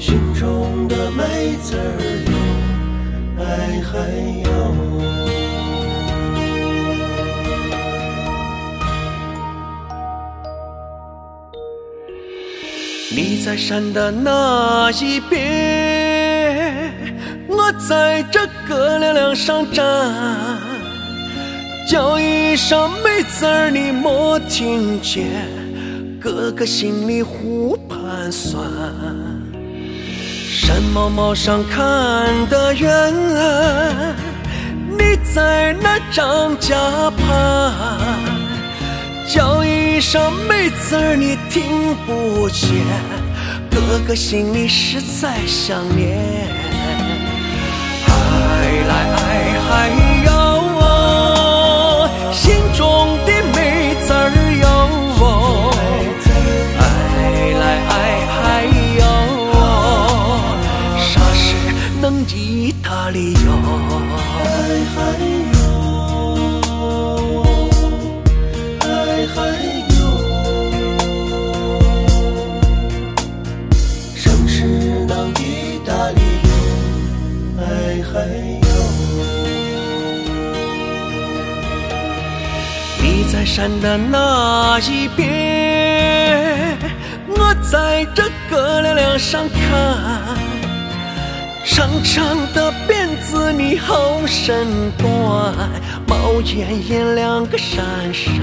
心中的每字有爱还有。你在山的那一边，我在这个凉凉上站，叫一声妹子儿你没听见，哥哥心里胡盘算。山毛毛上看得远，你在那张家畔，叫一声妹子儿你听不见，哥哥心里实在想念。爱来爱还要我，心中的妹子儿有我，爱来爱还要我，啥事能一打理由？爱还有，爱还有，生事能一打理由，爱还有。你在山的那一边，我在这个凉凉上看，长长的辫子你好身段，冒烟烟两个闪闪，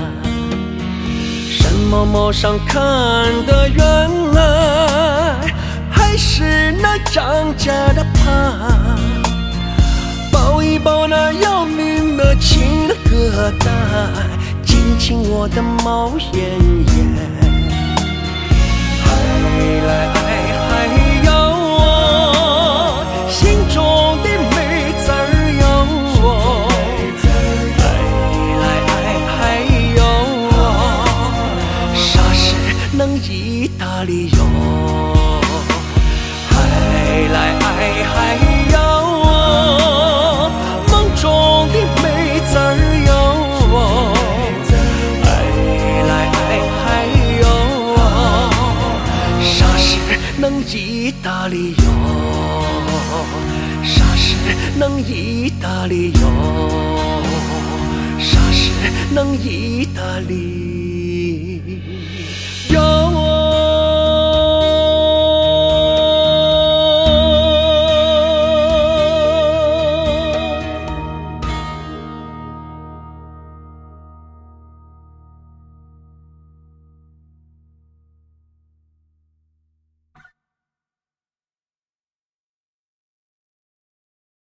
山毛毛上看得远，还是那张家的畔，抱一抱那要命的亲疙瘩，亲亲我的毛眼眼。爱来爱还要我，心中的妹子儿有我，爱来爱还有我，啥事能一打理由？爱来爱还要我，梦中的妹子儿有我，爱来爱还有我，啥事能一打理由？啥事能一打理由？啥事能一打理由？